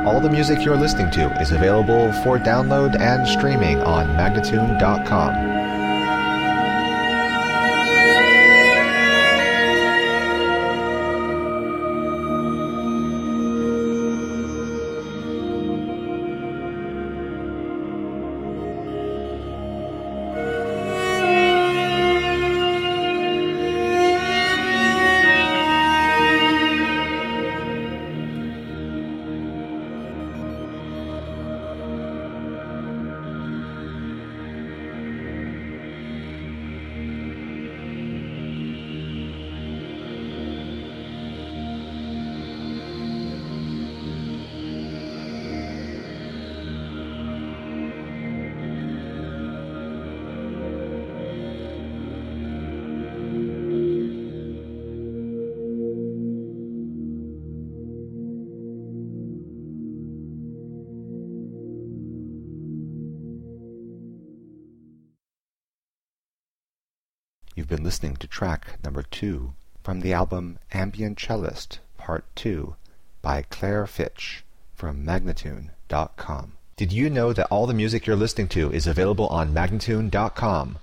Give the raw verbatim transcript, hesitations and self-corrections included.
All the music you're listening to is available for download and streaming on Magnatune dot com. You've been listening to track number two from the album Ambient Cellist Part two by Claire Fitch from Magnatune dot com. Did you know that all the music you're listening to is available on Magnatune dot com?